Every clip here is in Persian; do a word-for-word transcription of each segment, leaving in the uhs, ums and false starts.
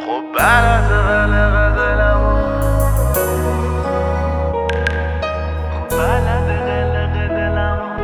خب بلد قلق دلمو خب بلد قلق دلمو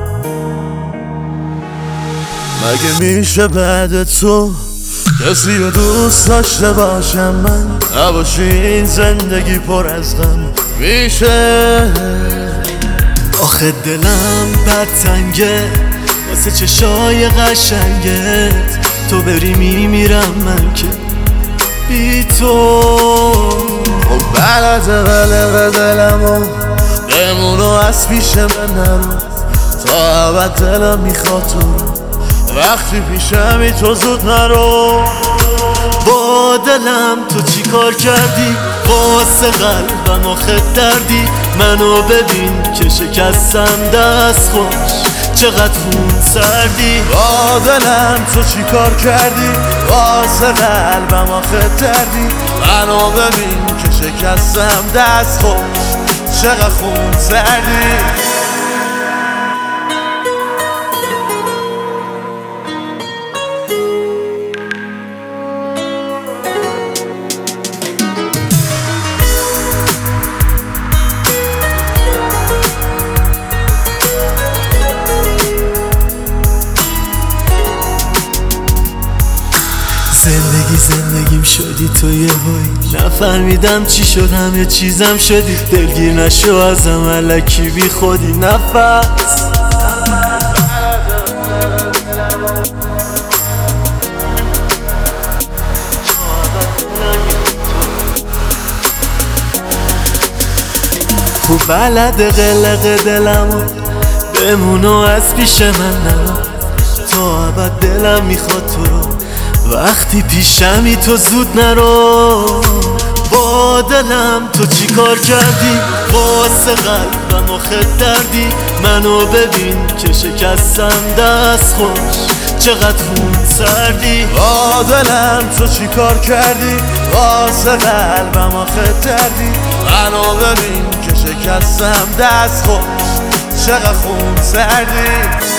مگه میشه بعد تو کسی رو دوست داشته باشم من نباشی این زندگی پر از غم میشه؟ آخه دلم بد تنگه واسه چشای قشنگت، تو بری میمیرم من که بی تو. خب بلد قلق دلمو بمونو از پیش من نرو، تا ابد دلم میخواد تو رو، وقتی پیشمی تو زود نرو. با دلم تو چی کار کردی؟ واسه قلبم آخه دردی، منو ببین که شکستم دست خوش چقدر خون سردی. با دلم تو چی کار کردی؟ واسه قلبم آخه دردی، منو ببین که شکستم دست خوش چقدر خون سردی. زندگی زندگیم شدی تو یه هایی، نفهمیدم چی شد همه چیزم شدی، دلگیر نشو ازم الکی بی خودی. نفس خوب بلد قلق دلمو بمونو از پیش من نرو، تا ابد دلم میخواد تو رو، وقتی پیشمی تو زود نرو. با دلم تو چی کار کردی؟ واسه قلبم آخه دردی، منو ببین که شکستم دست خوش چقدر خون سردی. با دلم تو چی کار کردی؟ واسه قلبم آخه دردی، منو ببین که شکستم دست خوش چقدر خون سردی.